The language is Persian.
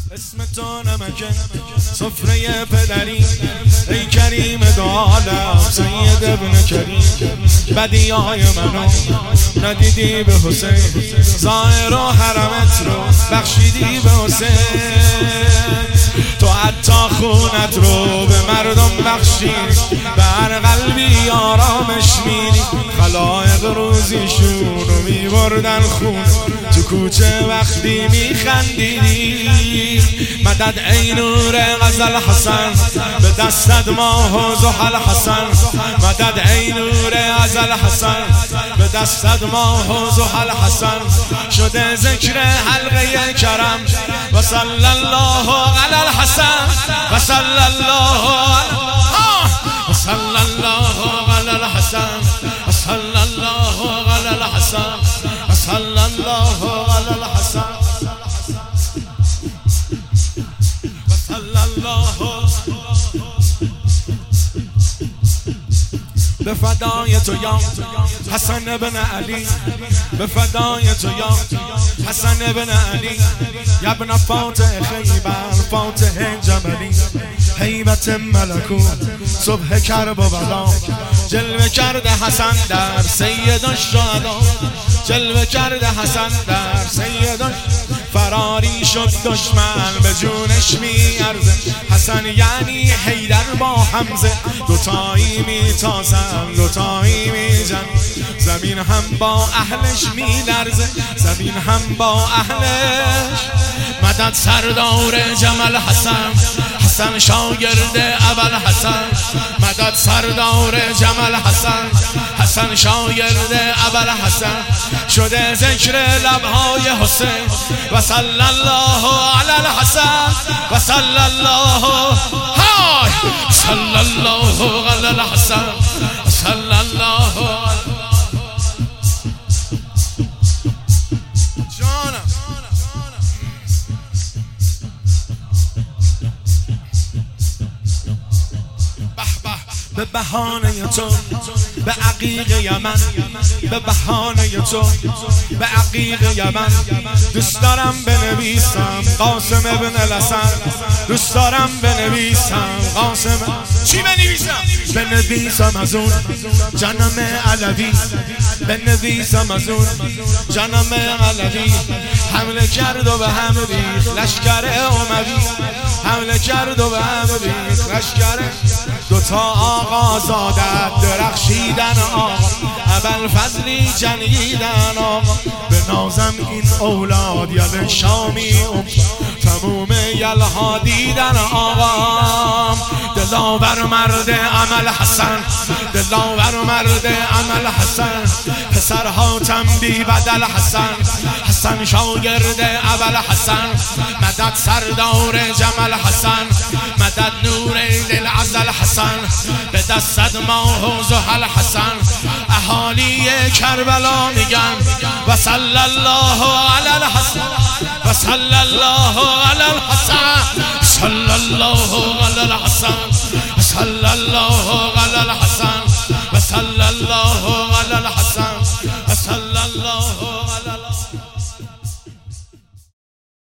اسم تو نمکه سفره پدری، ای کریم دو عالم سید ابن کریم. بدیهای منو ندیدی به حسین، ظاهر و حرمت رو بخشیدی به حسین. تو حتی خونت رو به مردم بخشید، به هر قلبی آرامش میدی. خلایق روزیشون رو میبردن خون، تو کوچه وقتی میخندیدی. مدد ای نور غزل حسن، به دستت ماه و زحل حسن. مدد ای نور غزل حسن، به دستت ماه و زحل حسن. شده ذکر حلقه کرم و صلی الله علی الحسن و صلی الله و صلی الله علی الحسن و صلی الله علی الحسن و صلی الله علی الحسن و صلی الله. به فدای تو یا حسن بن علی، به فدای تو یا حسن بن علی. یا ابن فاتح خیبر فاتح جملی، هیبت ملکوت صبح کرب و بلا. جلوه کرده حسن در سید الشهدا، جلوه کرده حسن در سید. فراری شد دشمن به جونش میارزه، حسن یعنی حیدر با حمزه. دوتایی میتازن دوتایی میجن، زمین هم با اهلش میلرزه، زمین هم با اهلش. مدد سردار جمل حسن، حسن شاگرد ابل حسن. مدد سردار جمل حسن، حسن شاگرد ابل حسن. شده ذکر لبهای حسین و صلی الله علی الحسن و صلی الله های صلی الله علی الحسن و صلی الله. به بهانه تو به عقیق یمن، به بهانه تو به عقیق یمن. دوست دارم بنویسم قاسم ابن الحسن، دوست دارم بنویسم قاسم. چی بنویسم؟ بنویسم از اون جنم علوی، بنویسم از اون جنم علوی. حمله کرد و به هم ریخت لشکر اموی، حمله کرد و به هم ریخت لشکر. دوتا آقا زادت درخشیدن آقا، ابوالفضلی جنگیدن آقا. به نازم این اولاد یل شامی تموم یلها دیدن آقا. دلاور مرد عمل حسن، دلاور مرد عمل حسن. پسر حاتم بی بدل حسن، حسن شاگرد ابل حسن. مدد سردار جمل حسن، مدد نور دل عزل حسن. به دستت ماه و زحل حسن. اهالی کربلا میگن و صلی الله علی الحسن و صلی الله علی الحسن صلی الله علی الحسن صلی الله علی الحسن و صلی الله